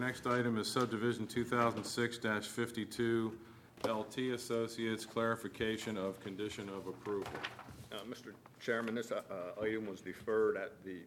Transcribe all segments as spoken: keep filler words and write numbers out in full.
next item is subdivision two thousand six fifty-two, L T Associates, clarification of condition of approval. Uh, Mister Chairman, this uh, uh, item was deferred at the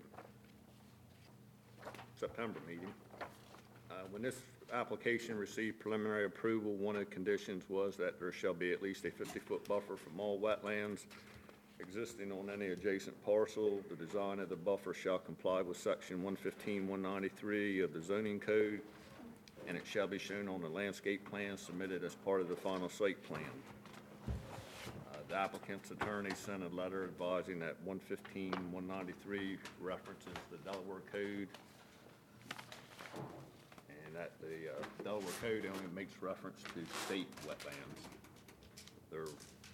September meeting. Uh, When this application received preliminary approval, one of the conditions was that there shall be at least a fifty-foot buffer from all wetlands existing on any adjacent parcel. The design of the buffer shall comply with section one fifteen, one ninety-three of the zoning code, and it shall be shown on the landscape plan submitted as part of the final site plan. Uh, The applicant's attorney sent a letter advising that one fifteen, one ninety-three references the Delaware Code, and that the uh, Delaware Code only makes reference to state wetlands. They're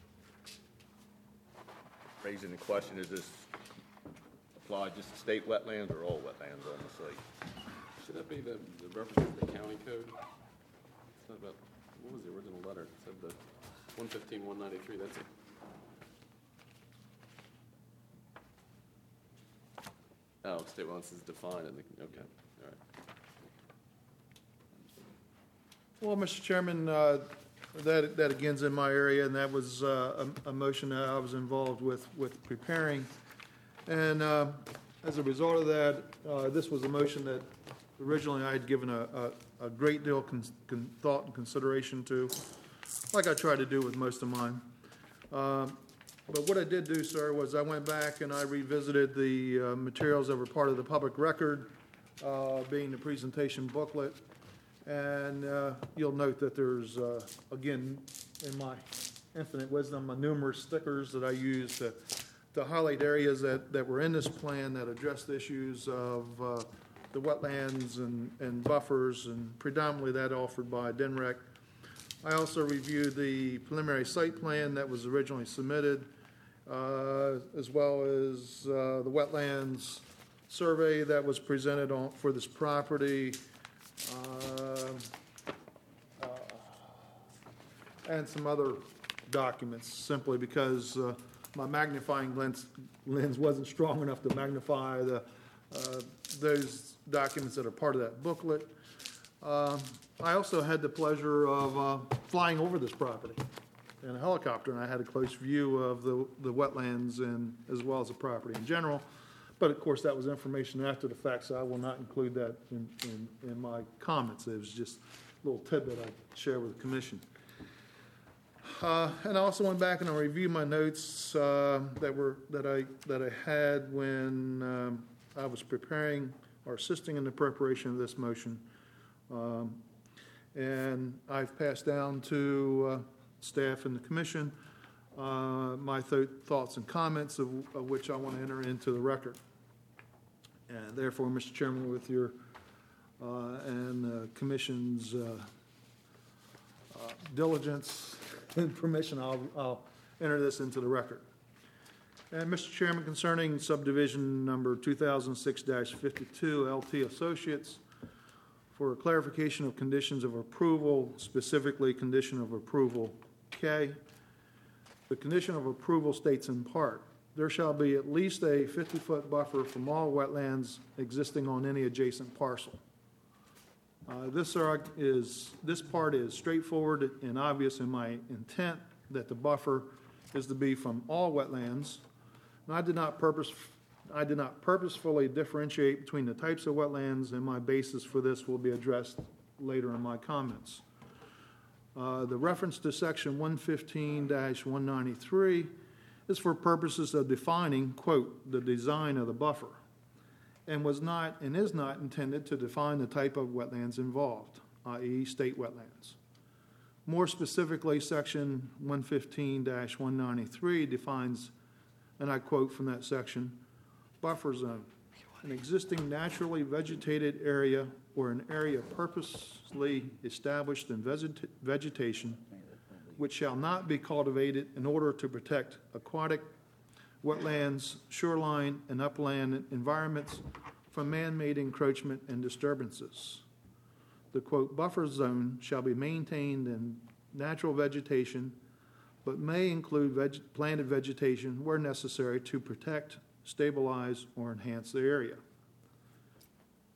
raising the question, is this apply just to state wetlands or all wetlands on the site? Should that be the, the reference to the county code? It's not about, what was the original letter? It said the one fifteen, one ninety-three, that's it. Oh, state wetlands is defined in the, okay, all right. Well, Mister Chairman, uh, that, that again's in my area, and that was uh, a, a motion that I was involved with, with preparing. And uh, as a result of that, uh, this was a motion that originally I had given a, a, a great deal of con, con, thought and consideration to, like I try to do with most of mine. Uh, but what I did do, sir, was I went back and I revisited the uh, materials that were part of the public record, uh, being the presentation booklet. And uh, you'll note that there's, uh, again, in my infinite wisdom, uh, numerous stickers that I use to, to highlight areas that, that were in this plan that addressed issues of uh, the wetlands and, and buffers, and predominantly that offered by D N R E C. I also reviewed the preliminary site plan that was originally submitted, uh, as well as uh, the wetlands survey that was presented on, for this property, Uh, uh, and some other documents, simply because uh, my magnifying lens, lens wasn't strong enough to magnify the, uh, those documents that are part of that booklet. Uh, I also had the pleasure of uh, flying over this property in a helicopter, and I had a close view of the, the wetlands and as well as the property in general. But of course, that was information after the fact, so I will not include that in, in, in my comments. It was just a little tidbit I'd share with the commission. Uh, and I also went back and I reviewed my notes uh, that were that I that I had when um, I was preparing or assisting in the preparation of this motion. Um, and I've passed down to uh, staff and the commission uh, my th- thoughts and comments of, of which I want to enter into the record. And therefore, Mister Chairman, with your uh, and the Commission's uh, uh, diligence and permission, I'll, I'll enter this into the record. And Mister Chairman, concerning subdivision number two thousand six fifty-two, L T Associates, for clarification of conditions of approval, specifically condition of approval K, the condition of approval states in part, there shall be at least a fifty-foot buffer from all wetlands existing on any adjacent parcel. Uh, this, are, is, this part is straightforward and obvious in my intent that the buffer is to be from all wetlands. And I did not purpose, I did not purposefully differentiate between the types of wetlands, and my basis for this will be addressed later in my comments. Uh, the reference to section one fifteen dash one ninety-three is for purposes of defining, quote, the design of the buffer, and was not and is not intended to define the type of wetlands involved, that is state wetlands. More specifically, section one fifteen dash one ninety-three defines, and I quote from that section, buffer zone, an existing naturally vegetated area or an area purposely established in vegetation which shall not be cultivated in order to protect aquatic, wetlands, shoreline, and upland environments from man-made encroachment and disturbances. The, quote, buffer zone shall be maintained in natural vegetation, but may include veg- planted vegetation where necessary to protect, stabilize, or enhance the area.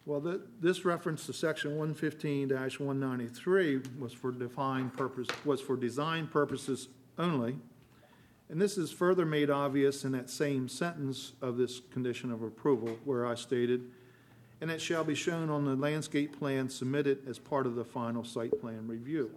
Well, th- this reference to section one fifteen one ninety-three was for defined purpose, was for design purposes only. And this is further made obvious in that same sentence of this condition of approval where I stated, and it shall be shown on the landscape plan submitted as part of the final site plan review.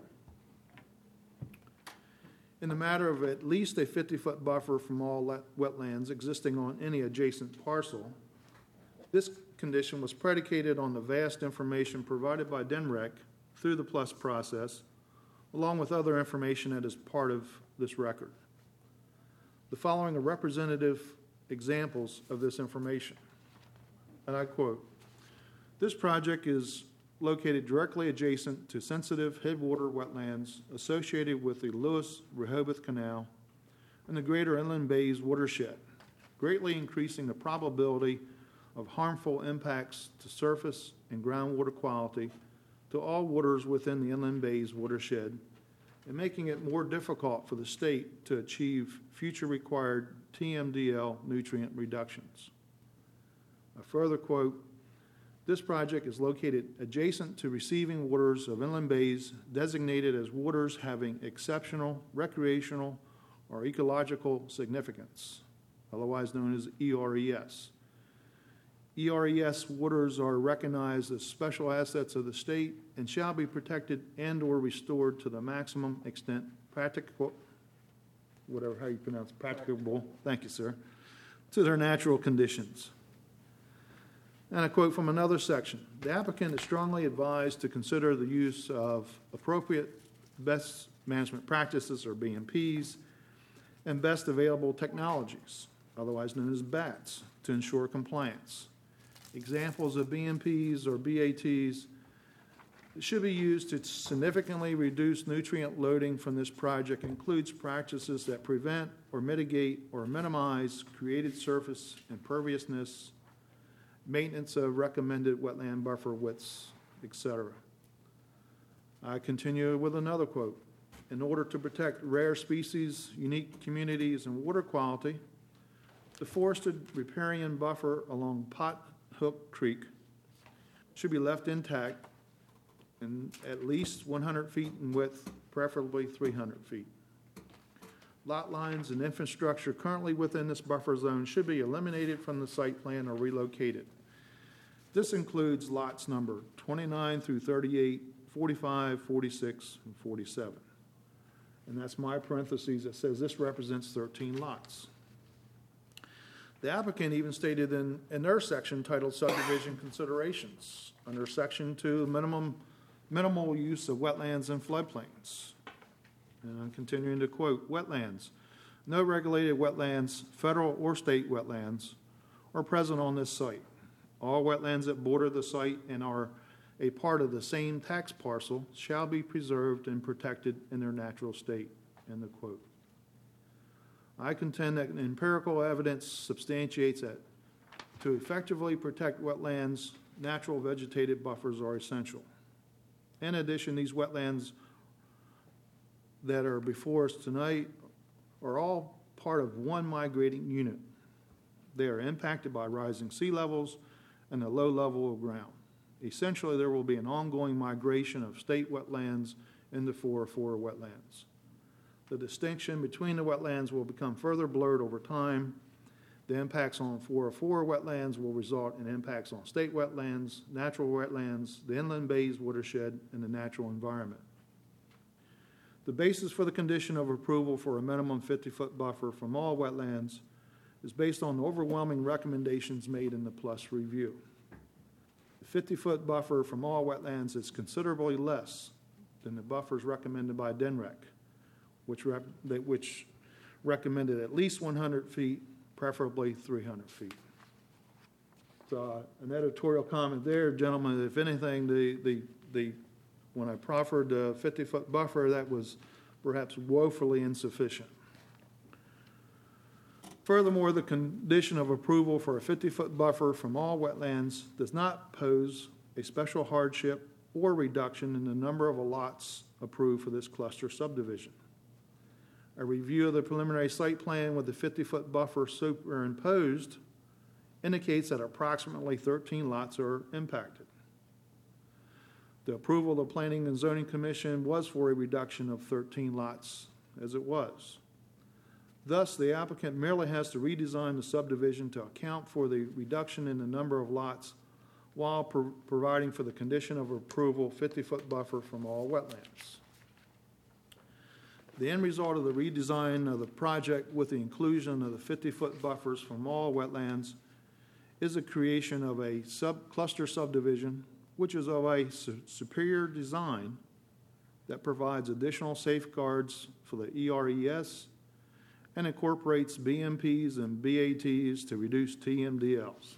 In the matter of at least a fifty-foot buffer from all let- wetlands existing on any adjacent parcel, this condition was predicated on the vast information provided by D N R E C through the PLUS process, along with other information that is part of this record. The following are representative examples of this information. And I quote, "This project is located directly adjacent to sensitive headwater wetlands associated with the Lewis-Rehoboth Canal and the greater Inland Bays watershed, greatly increasing the probability of harmful impacts to surface and groundwater quality to all waters within the Inland Bays watershed, and making it more difficult for the state to achieve future required T M D L nutrient reductions." A further quote, "This project is located adjacent to receiving waters of inland bays designated as waters having exceptional recreational or ecological significance, otherwise known as E R E S. E R E S waters are recognized as special assets of the state and shall be protected and or restored to the maximum extent practicable, whatever, how you pronounce it, practicable, thank you, sir, to their natural conditions." And a quote from another section, "The applicant is strongly advised to consider the use of appropriate best management practices, or B M Ps, and best available technologies, otherwise known as B A Ts, to ensure compliance. Examples of B M Ps or B A Ts should be used to significantly reduce nutrient loading from this project includes practices that prevent or mitigate or minimize created surface imperviousness, maintenance of recommended wetland buffer widths, et cetera" I continue with another quote. "In order to protect rare species, unique communities, and water quality, the forested riparian buffer along Pot Hook Creek should be left intact and at least one hundred feet in width, preferably three hundred feet. Lot lines and infrastructure currently within this buffer zone should be eliminated from the site plan or relocated. This includes lots number twenty-nine through thirty-eight, forty-five, forty-six, and forty-seven. And that's my parentheses that says this represents thirteen lots. The applicant even stated in, in their section titled Subdivision Considerations, under Section two, minimum, minimal use of wetlands and floodplains. And I'm continuing to quote, "Wetlands. No regulated wetlands, federal or state wetlands, are present on this site. All wetlands that border the site and are a part of the same tax parcel shall be preserved and protected in their natural state." End of quote. I contend that empirical evidence substantiates that to effectively protect wetlands, natural vegetative buffers are essential. In addition, these wetlands that are before us tonight are all part of one migrating unit. They are impacted by rising sea levels and the low level of ground. Essentially, there will be an ongoing migration of state wetlands into four oh four wetlands. The distinction between the wetlands will become further blurred over time. The impacts on four oh four wetlands will result in impacts on state wetlands, natural wetlands, the inland bays watershed, and the natural environment. The basis for the condition of approval for a minimum fifty-foot buffer from all wetlands is based on the overwhelming recommendations made in the PLUS review. The fifty-foot buffer from all wetlands is considerably less than the buffers recommended by D N R E C, which, rep, which recommended at least one hundred feet, preferably three hundred feet. So, uh, an editorial comment there, gentlemen, if anything, the, the, the, when I proffered a fifty-foot buffer, that was perhaps woefully insufficient. Furthermore, the condition of approval for a fifty-foot buffer from all wetlands does not pose a special hardship or reduction in the number of lots approved for this cluster subdivision. A review of the preliminary site plan with the fifty-foot buffer superimposed indicates that approximately thirteen lots are impacted. The approval of the Planning and Zoning Commission was for a reduction of thirteen lots as it was. Thus, the applicant merely has to redesign the subdivision to account for the reduction in the number of lots while pro- providing for the condition of approval fifty-foot buffer from all wetlands. The end result of the redesign of the project with the inclusion of the fifty-foot buffers from all wetlands is the creation of a sub-cluster subdivision, which is of a su- superior design that provides additional safeguards for the E R E S and incorporates B M Ps and B A Ts to reduce T M D Ls.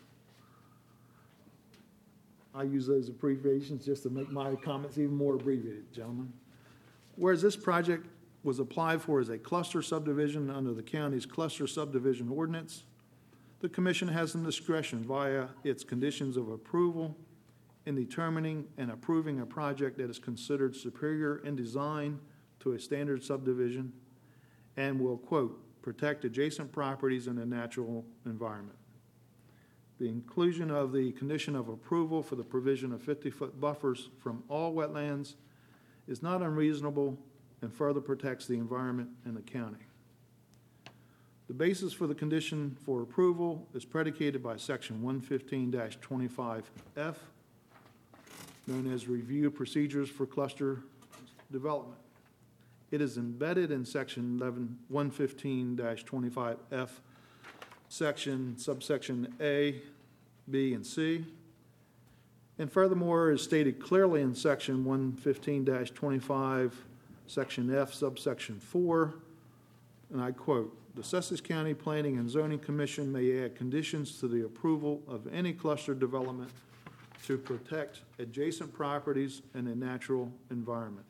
I use those abbreviations just to make my comments even more abbreviated, gentlemen. Whereas this project was applied for as a cluster subdivision under the county's cluster subdivision ordinance, the commission has some discretion via its conditions of approval in determining and approving a project that is considered superior in design to a standard subdivision and will, quote, protect adjacent properties in a natural environment. The inclusion of the condition of approval for the provision of fifty-foot buffers from all wetlands is not unreasonable and further protects the environment in the county. The basis for the condition for approval is predicated by Section one fifteen dash twenty-five F, known as Review Procedures for Cluster Development. It is embedded in Section eleven one fifteen dash twenty-five F, Section subsection A, B, and C, and furthermore is stated clearly in Section one fifteen dash twenty-five, Section F, subsection four, and I quote, "The Sussex County Planning and Zoning Commission may add conditions to the approval of any cluster development to protect adjacent properties and a natural environment."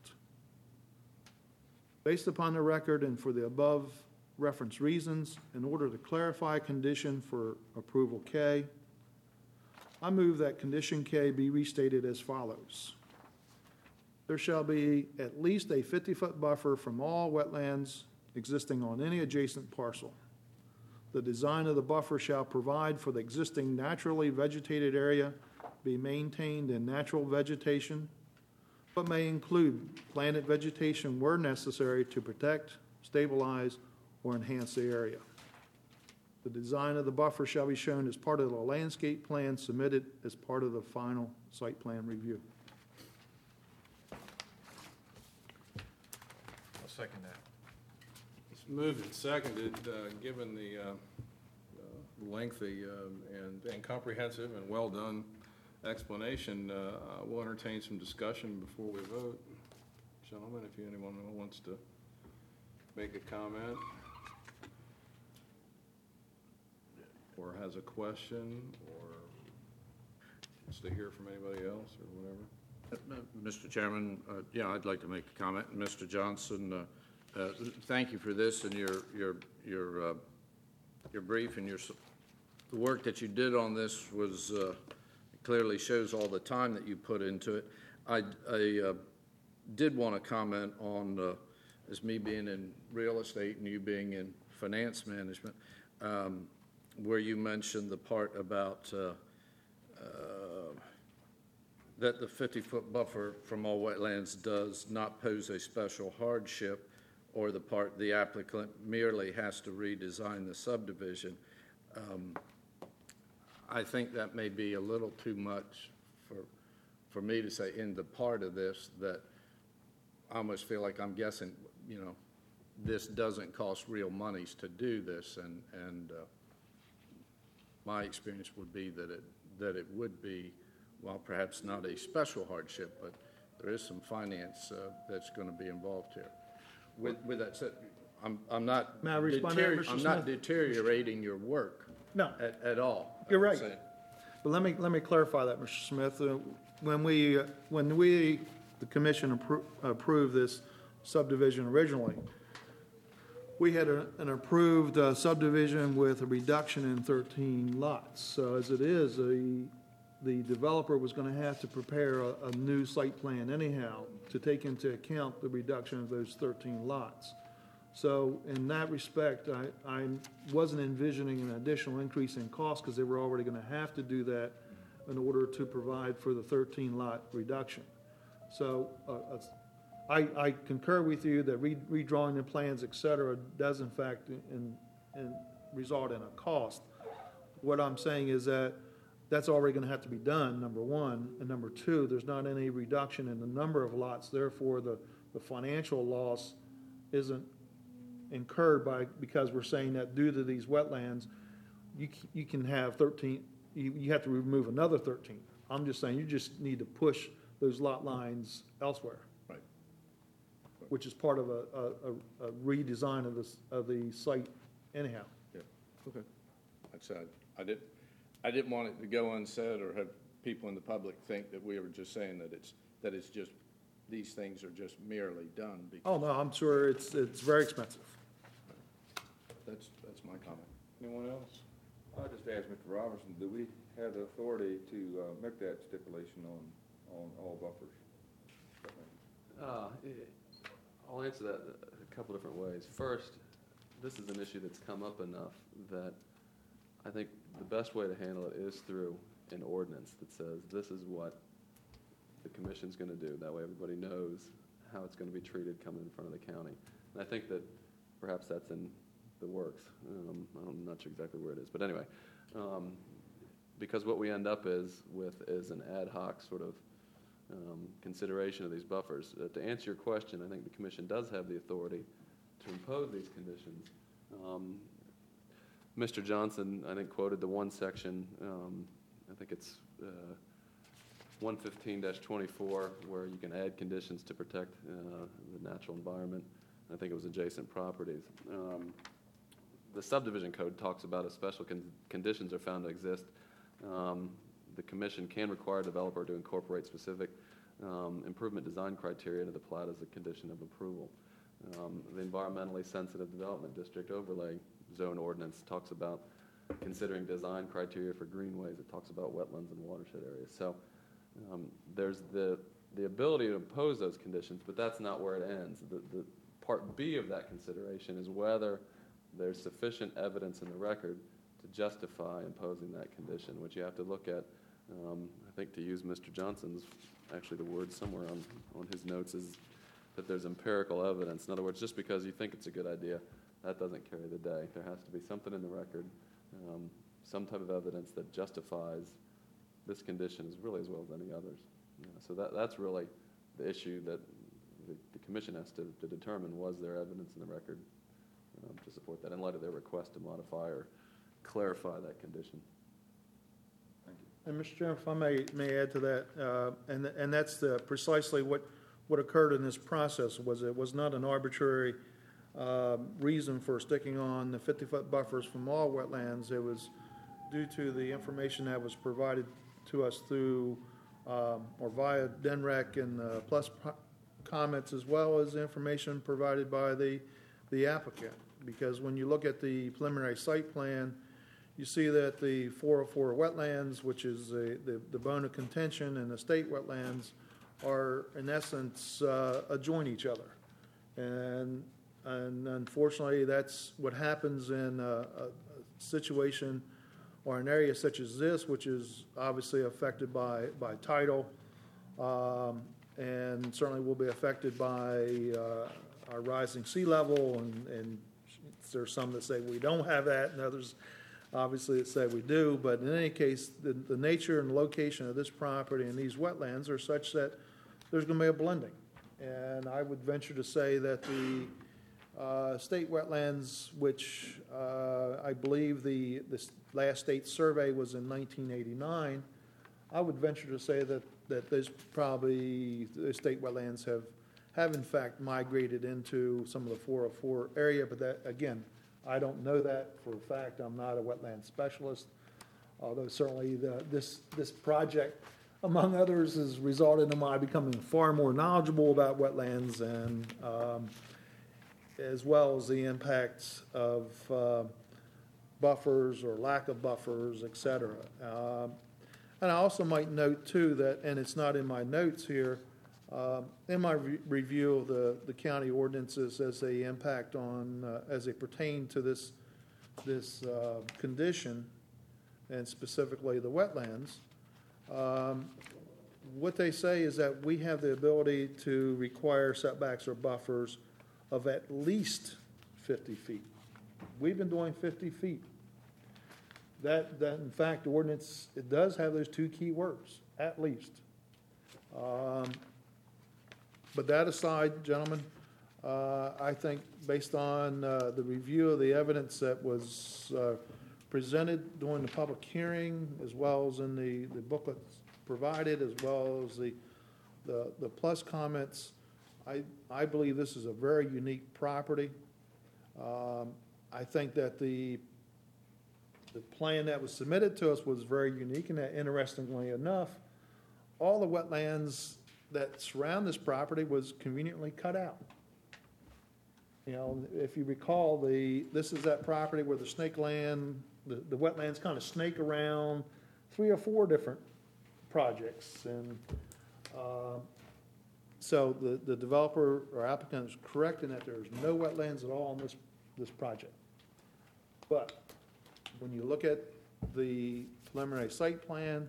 Based upon the record and for the above referenced reasons, in order to clarify condition for approval K, I move that condition K be restated as follows. There shall be at least a fifty-foot buffer from all wetlands existing on any adjacent parcel. The design of the buffer shall provide for the existing naturally vegetated area be maintained in natural vegetation, but may include planted vegetation where necessary to protect, stabilize, or enhance the area. The design of the buffer shall be shown as part of the landscape plan submitted as part of the final site plan review. I'll second that. It's moved and seconded, uh, given the uh, uh, lengthy um, and and comprehensive and well-done explanation, uh, we'll entertain some discussion before we vote. Gentlemen, if you- anyone wants to make a comment or has a question or wants to hear from anybody else or whatever. Mister Chairman, uh, yeah, I'd like to make a comment. Mister Johnson, uh, uh, thank you for this and your your your uh, your brief and your the work that you did on this was uh, clearly shows all the time that you put into it. I, I uh, did want to comment on uh, as me being in real estate and you being in finance management, um, where you mentioned the part about uh, uh, that the fifty-foot buffer from all wetlands does not pose a special hardship, or the part the applicant merely has to redesign the subdivision. Um, I think that may be a little too much for for me to say in the part of this that I almost feel like I'm guessing, you know, this doesn't cost real monies to do this, and and uh, my experience would be that it that it would be, well, perhaps not a special hardship, but there is some finance uh, that's going to be involved here. With with that said, I'm I'm not May I respond to that, Mister I'm not Smith? deteriorating your work. No. At, at all. You're I would right. say. But let me, let me clarify that, Mister Smith. Uh, When we, uh, when we, the commission appro- approved this subdivision originally, we had a- an approved uh, subdivision with a reduction in thirteen lots. So as it is, the, the developer was going to have to prepare a, a new site plan anyhow to take into account the reduction of those thirteen lots. So in that respect, I, I wasn't envisioning an additional increase in cost because they were already going to have to do that in order to provide for the thirteen lot reduction. So uh, I, I concur with you that re- redrawing the plans, et cetera, does in fact in, in result in a cost. What I'm saying is that that's already going to have to be done, number one. And number two, there's not any reduction in the number of lots. Therefore, the, the financial loss isn't incurred by, because we're saying that due to these wetlands, you, c- you can have thirteen, you, you have to remove another thirteen. I'm just saying you just need to push those lot lines elsewhere. Right. Which is part of a, a, a redesign of this, of the site anyhow. Yeah, okay. Like I said, I did, I didn't want it to go unsaid or have people in the public think that we were just saying that it's, that it's just, these things are just merely done because Oh, no, I'm sure it's, it's very expensive. that's, that's my comment. Anyone else? I just asked Mister Robertson, do we have the authority to uh, make that stipulation on, on all buffers? Uh, I'll answer that a couple different ways. First, this is an issue that's come up enough that I think the best way to handle it is through an ordinance that says this is what the commission's going to do. That way everybody knows how it's going to be treated coming in front of the county. And I think that perhaps that's in the works. Um, I'm not sure exactly where it is. But anyway, um, because what we end up is with is an ad hoc sort of um, consideration of these buffers. Uh, to answer your question, I think the commission does have the authority to impose these conditions. Um, Mister Johnson, I think, quoted the one section, um, I think it's uh, one fifteen dash twenty-four, where you can add conditions to protect uh, the natural environment. I think it was adjacent properties. Um, the subdivision code talks about if special con conditions are found to exist, um, the commission can require a developer to incorporate specific um, improvement design criteria into the plat as a condition of approval. Um, the environmentally sensitive development district overlay zone ordinance talks about considering design criteria for greenways. It talks about wetlands and watershed areas. So um, there's the, the ability to impose those conditions, but that's not where it ends. The, the part B of that consideration is whether there's sufficient evidence in the record to justify imposing that condition, which you have to look at. Um, I think to use Mister Johnson's, actually the word somewhere on, on his notes is that there's empirical evidence. In other words, just because you think it's a good idea, that doesn't carry the day. There has to be something in the record, um, some type of evidence that justifies this condition as really as well as any others. You know, so that, that's really the issue that the, the commission has to, to determine. Was there evidence in the record um, to support that in light of their request to modify or clarify that condition? And Mister Chairman, if I may, may add to that, uh, and, and that's the, precisely what, what occurred in this process, was it was not an arbitrary uh, reason for sticking on the fifty-foot buffers from all wetlands. It was due to the information that was provided to us through, um, or via D N R E C and uh, plus comments, as well as information provided by the, the applicant. Because when you look at the preliminary site plan, you see that the four oh four wetlands, which is the, the, the bone of contention, and the state wetlands are, in essence, uh, adjoin each other. And, and unfortunately, that's what happens in a, a situation or an area such as this, which is obviously affected by, by tidal, um, and certainly will be affected by uh, our rising sea level. And, and there's some that say we don't have that, and others obviously that say we do. But in any case, the, the nature and location of this property and these wetlands are such that there's going to be a blending. And I would venture to say that the uh, state wetlands, which uh, I believe the, the last state survey was in nineteen eighty-nine, I would venture to say that, that there's probably, the state wetlands have, have in fact migrated into some of the four oh four area. But that, again, I don't know that for a fact. I'm not a wetland specialist, although certainly the, this, this project, among others, has resulted in my becoming far more knowledgeable about wetlands, and um, as well as the impacts of uh, buffers or lack of buffers, et cetera. Um, and I also might note, too, that, and it's not in my notes here, Um, In my re- review of the, the county ordinances as they impact on, uh, as they pertain to this, this uh, condition, and specifically the wetlands, um, what they say is that we have the ability to require setbacks or buffers of at least fifty feet. We've been doing fifty feet. That, that, in fact, the ordinance, it does have those two key words, at least. Um, But that aside, gentlemen, uh, I think based on uh, the review of the evidence that was uh, presented during the public hearing, as well as in the, the booklets provided, as well as the, the, the plus comments, I, I believe this is a very unique property. Um, I think that the, the plan that was submitted to us was very unique, and that interestingly enough, all the wetlands that surround this property was conveniently cut out. You know, if you recall, the, this is that property where the snake land, the, the wetlands kind of snake around three or four different projects. And, uh, so the, the developer or applicant is correct in that there's no wetlands at all on this, this project. But when you look at the preliminary site plan,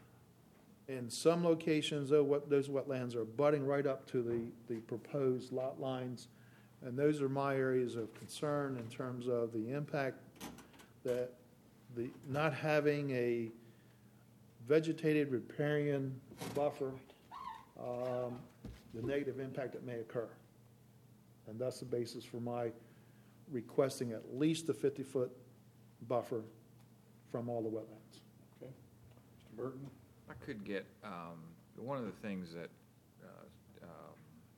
in some locations, though, what, those wetlands are butting right up to the, the proposed lot lines. And those are my areas of concern in terms of the impact that the, not having a vegetated riparian buffer, um, the negative impact that may occur. And that's the basis for my requesting at least a fifty-foot buffer from all the wetlands. Okay. Mister Burton? I could get, um, one of the things that uh, um,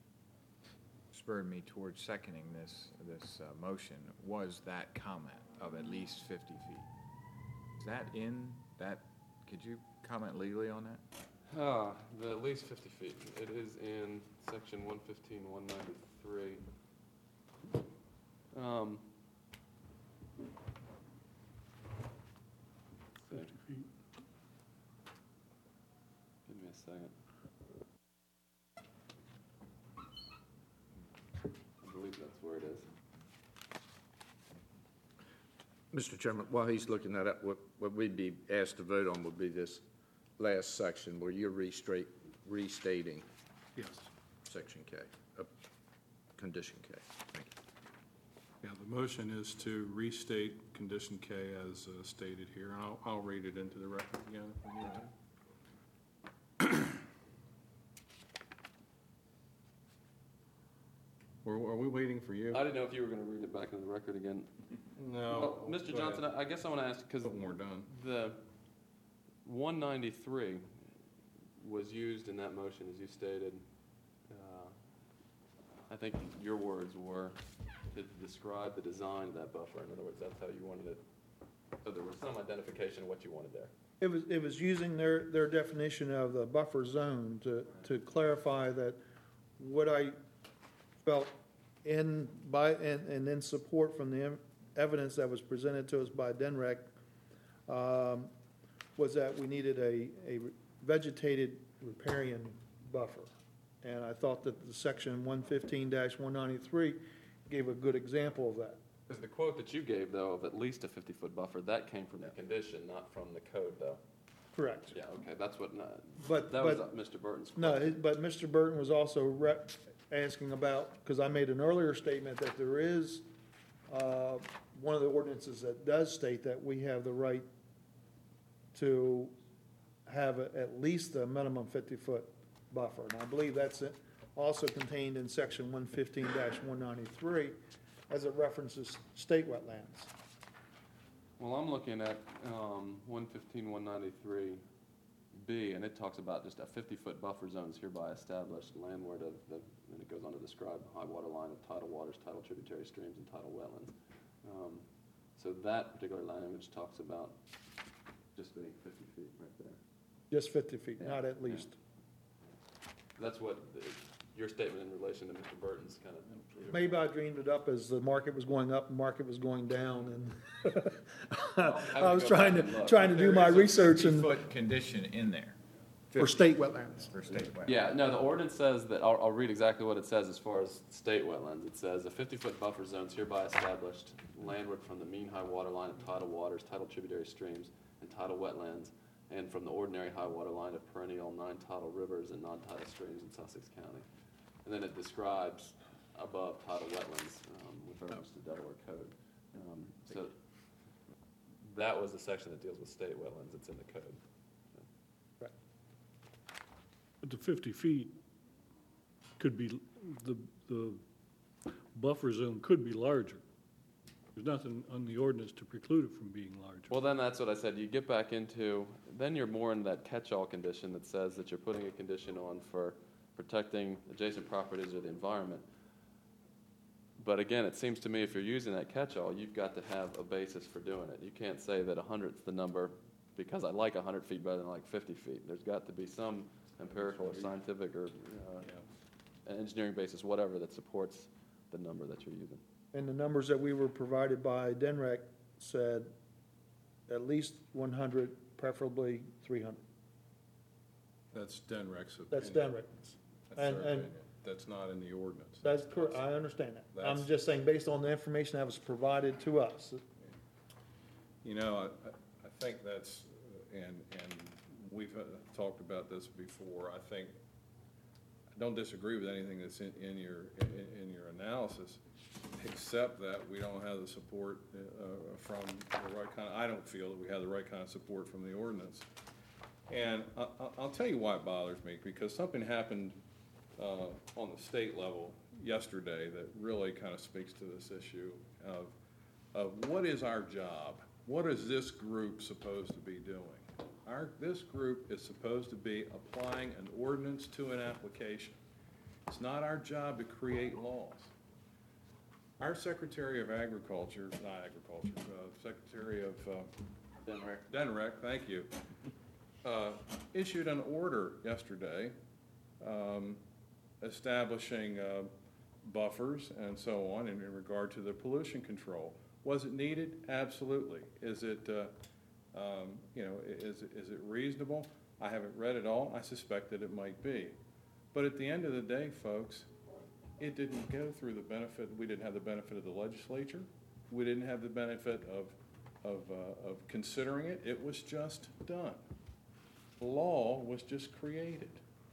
spurred me towards seconding this, this uh, motion was that comment of at least fifty feet. Is that in that, could you comment legally on that? Ah, the at least fifty feet. It is in section one fifteen, one ninety-three. Um, fifty feet. Give me a second. I believe that's where it is. Mister Chairman, while he's looking that up, what, what we'd be asked to vote on would be this last section where you're restraight, restating Yes. section K, uh, condition K. Thank you. Yeah, the motion is to restate condition K as uh, stated here. I'll, I'll read it into the record again if we need to. Or are we waiting for you? I didn't know if you were going to read it back into the record again. No. Well, Mister go Johnson, ahead. I I guess I want to ask, because When we're done. the one ninety-three was used in that motion, as you stated. Uh, I think your words were to describe the design of that buffer. In other words, that's how you wanted it. So there was some identification of what you wanted there. It was, it was using their, their definition of the buffer zone to, to clarify that what I felt in, by, and, and in support from the em- evidence that was presented to us by D N R E C, um, was that we needed a, a vegetated riparian buffer. And I thought that the section one fifteen dash one ninety-three gave a good example of that. Because the quote that you gave, though, of at least a fifty-foot buffer, that came from the condition, not from the code, though. Correct. Yeah, okay, that's what, uh, But, that was but uh, Mister Burton's No, question. it- but Mister Burton was also re- asking about, because I made an earlier statement that there is uh, one of the ordinances that does state that we have the right to have a- at least a minimum fifty-foot buffer. And I believe that's it- also contained in section one fifteen dash one ninety-three as it references state wetlands. Well, I'm looking at um, one fifteen, one ninety-three B, and it talks about just a fifty-foot buffer zone is hereby established landward of the, and it goes on to describe the high water line of tidal waters, tidal tributary streams, and tidal wetlands. Um, So that particular language talks about just being fifty feet right there. Just fifty feet, Yeah, not at yeah. least. That's what the- your statement in relation to Mister Burton's kind of. Maybe I dreamed it up as the market was going up and market was going down, and I was go trying back to, and look. trying to do my research and, fifty-foot condition in there. For state wetlands. For state wetlands. Yeah, no, the ordinance says that, I'll, I'll read exactly what it says as far as state wetlands. It says, a fifty-foot buffer zone is hereby established landward from the mean high water line of tidal waters, tidal tributary streams, and tidal wetlands, and from the ordinary high water line of perennial non-tidal rivers and non-tidal streams in Sussex County. And then it describes above tidal wetlands, um, with reference to Delaware code. Um, so that was the section that deals with state wetlands that's in the code. But the fifty feet could be, the, the buffer zone could be larger. There's nothing on the ordinance to preclude it from being larger. Well, then that's what I said. You get back into, then you're more in that catch-all condition that says that you're putting a condition on for protecting adjacent properties or the environment. But again, it seems to me if you're using that catch-all, you've got to have a basis for doing it. You can't say that one hundred's the number because I like one hundred feet better than I like fifty feet. There's got to be some empirical or scientific or uh, an engineering basis, whatever, that supports the number that you're using. And the numbers that we were provided by D N R E C said at least one hundred, preferably three hundred. That's D N R E C's opinion. That's D N R E C. That's And, their and opinion. That's not in the ordinance. that's correct, I understand that. I'm That's- just saying, based on the information that was provided to us. You know, I, I- I think that's, and, and we've uh, talked about this before, I think, I don't disagree with anything that's in, in your, in, in your analysis, except that we don't have the support uh, from the right kind of, I don't feel that we have the right kind of support from the ordinance. And I, I- I'll tell you why it bothers me, because something happened uh, on the state level yesterday that really kind of speaks to this issue of, of what is our job? What is this group supposed to be doing? Our, this group is supposed to be applying an ordinance to an application. It's not our job to create laws. Our Secretary of Agriculture, not Agriculture, uh, Secretary of uh, D N R E C. D N R E C, thank you, uh, issued an order yesterday um, establishing uh, buffers and so on in, in regard to the pollution control. Was it needed? Absolutely. Is it, uh, um, you know, i- is, it- is it reasonable? I haven't read it all. I suspect that it might be. But at the end of the day, folks, it didn't go through the benefit, we didn't have the benefit of the legislature. We didn't have the benefit of, of, uh, of considering it. It was just done. Law was just created.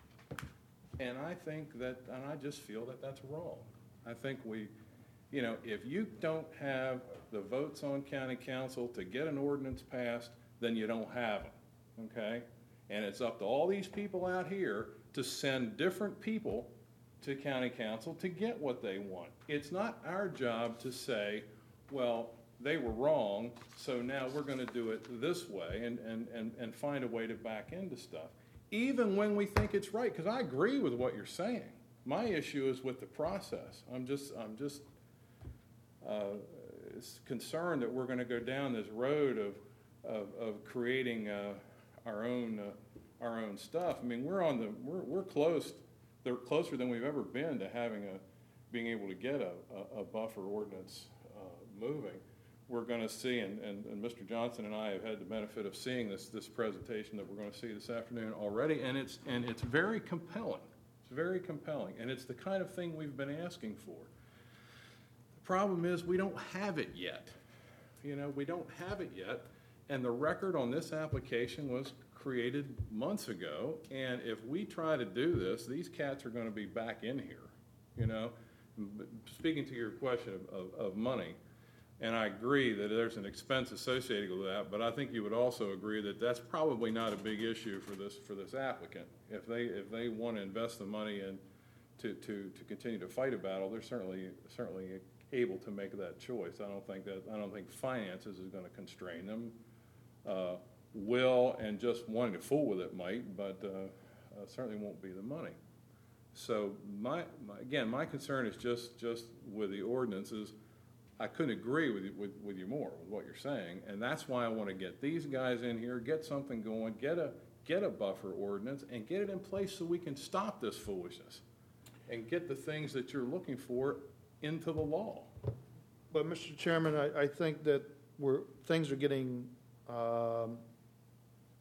And I think that, and I just feel that that's wrong. I think we, you know, if you don't have the votes on county council to get an ordinance passed, then you don't have them, okay? And it's up to all these people out here to send different people to county council to get what they want. It's not our job to say, well, they were wrong, so now we're gonna do it this way and, and, and, and find a way to back into stuff. Even when we think it's right, because I agree with what you're saying. My issue is with the process. I'm just, I'm just uh, is concerned that we're going to go down this road of, of, of creating uh, our own, uh, our own stuff. I mean, we're on the, we're, we're close, they're closer than we've ever been to having a, being able to get a, a, a buffer ordinance uh, moving. We're going to see, and, and, and Mister Johnson and I have had the benefit of seeing this, this presentation that we're going to see this afternoon already, and it's, and it's very compelling. It's very compelling, and it's the kind of thing we've been asking for. The problem is we don't have it yet. You know, we don't have it yet, and the record on this application was created months ago, and if we try to do this, these cats are going to be back in here, you know. Speaking to your question of, of, of money, and I agree that there's an expense associated with that, but I think you would also agree that that's probably not a big issue for this, for this applicant. If they, if they want to invest the money in to, to, to continue to fight a battle, they're certainly, certainly able to make that choice. I don't think that, I don't think finances is going to constrain them. Uh, will and just wanting to fool with it might, but uh, uh, certainly won't be the money. So my, my, again, my concern is just, just with the ordinances. I couldn't agree with you, with, with you more with what you're saying, and that's why I want to get these guys in here, get something going, get a get a buffer ordinance, and get it in place so we can stop this foolishness, and get the things that you're looking for into the law. But, Mister Chairman, I, I think that we're, things are getting um,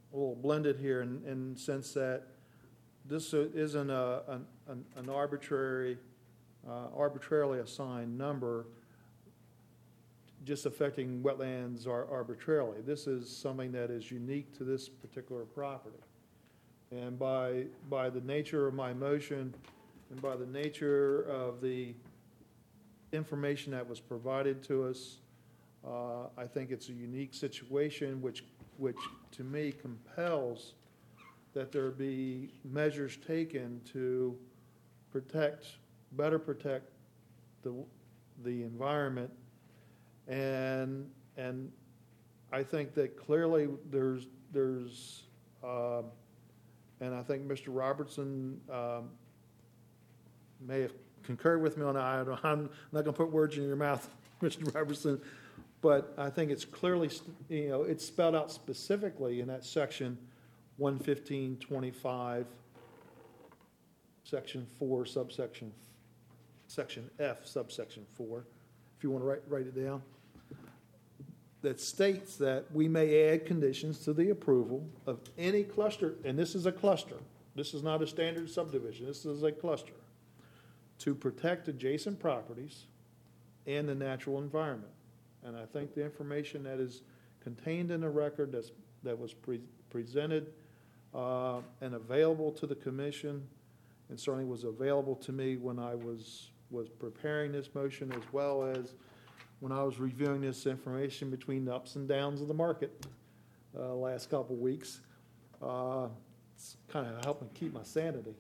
a little blended here in, in the sense that this isn't a, an, an an arbitrary, uh, arbitrarily assigned number just affecting wetlands ar- arbitrarily. This is something that is unique to this particular property. And by, by the nature of my motion and by the nature of the information that was provided to us, uh, I think it's a unique situation which, which to me compels that there be measures taken to protect, better protect the, the environment. And, and I think that clearly there's, there's, uh, and I think Mister Robertson um, may have concurred with me on that. I don't, I'm not going to put words in your mouth, Mister Robertson, but I think it's clearly, you know, it's spelled out specifically in that section one fifteen twenty-five, section four, subsection, section F, subsection four, if you want to write, write it down, that states that we may add conditions to the approval of any cluster, and this is a cluster. This is not a standard subdivision. This is a cluster to protect adjacent properties and the natural environment. And I think the information that is contained in the record that's, that was pre- presented uh, and available to the commission, and certainly was available to me when I was, was preparing this motion, as well as when I was reviewing this information between the ups and downs of the market uh, last couple of weeks. Uh, it's kind of helping keep my sanity.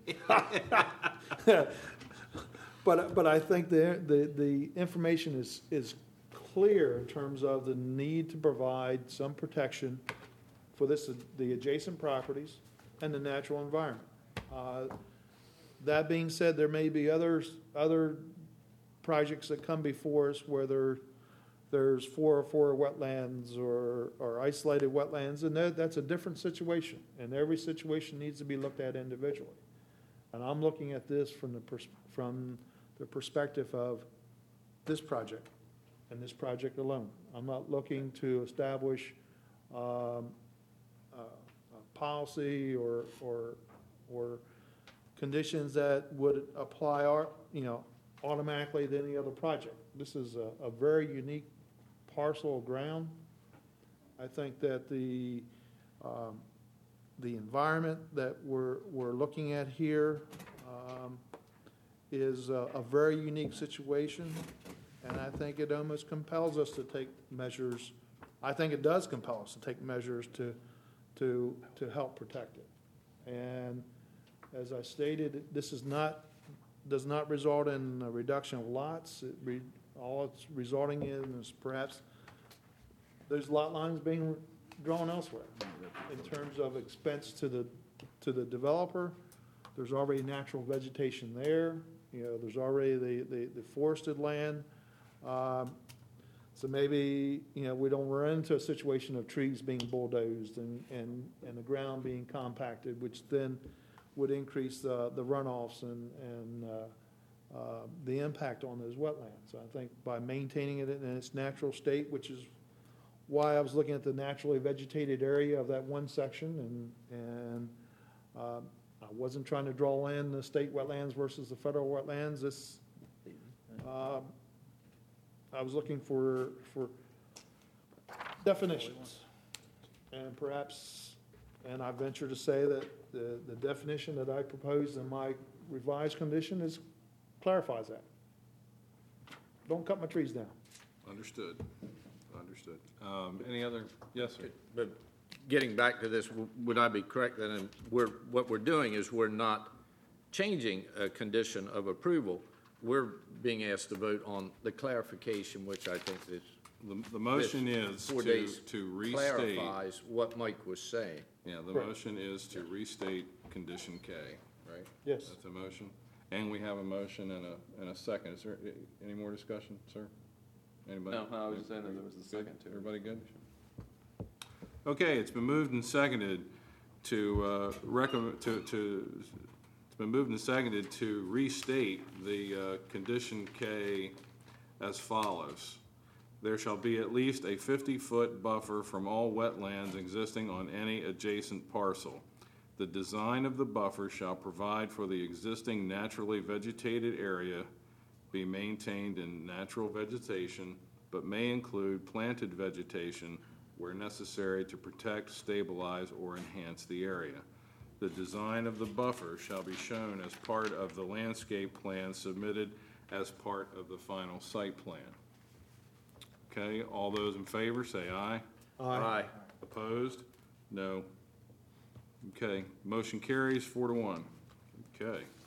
but but I think the, the, the information is, is clear in terms of the need to provide some protection for this, the adjacent properties and the natural environment. Uh, that being said, there may be others, other projects that come before us where there, there's four or four wetlands or, or isolated wetlands, and that, that's a different situation. And every situation needs to be looked at individually. And I'm looking at this from the pers- from the perspective of this project and this project alone. I'm not looking to establish um, a, a policy or or or conditions that would apply, our, you know, automatically to any other project. This is a, a very unique parcel of ground. I think that the um, the environment that we're we're looking at here um, is a, a very unique situation, and I think it almost compels us to take measures. I think it does compel us to take measures to to to help protect it. And as I stated, this is not does not result in a reduction of lots. It re, all it's resulting in is perhaps those lot lines being drawn elsewhere. In terms of expense to the to the developer, there's already natural vegetation there. You know, there's already the, the, the forested land. Um, so maybe, you know, we don't run into a situation of trees being bulldozed and, and, and the ground being compacted, which then would increase the, the runoffs and, and uh, uh, the impact on those wetlands. So I think by maintaining it in its natural state, which is why I was looking at the naturally vegetated area of that one section, and, and uh, I wasn't trying to draw in the state wetlands versus the federal wetlands. This, uh, I was looking for, for definitions. And perhaps, and I venture to say that the, the definition that I proposed in my revised condition is, clarifies that. Don't cut my trees down. Understood. Understood. Um, Any other? Yes, sir. But getting back to this, w- would I be correct that in- we're, what we're doing is we're not changing a condition of approval. We're being asked to vote on the clarification, which I think is. The, the motion is four to, days to restate. Clarifies what Mike was saying. Yeah, the Correct. motion is to restate condition K, right? Yes. That's a motion. And we have a motion and a, and a second. Is there a- any more discussion, sir? Anybody? No, I was just saying that there was a second to it. Everybody good? Okay, it's been moved and seconded to uh, recommend, to, to, it's been moved and seconded to restate the uh, condition K as follows. there shall be at least a fifty-foot buffer from all wetlands existing on any adjacent parcel. The design of the buffer shall provide for the existing naturally vegetated area be maintained in natural vegetation, but may include planted vegetation where necessary to protect, stabilize, or enhance the area. The design of the buffer shall be shown as part of the landscape plan submitted as part of the final site plan. Okay, all those in favor, say aye. Aye. Opposed? No. Okay, motion carries four to one. Okay.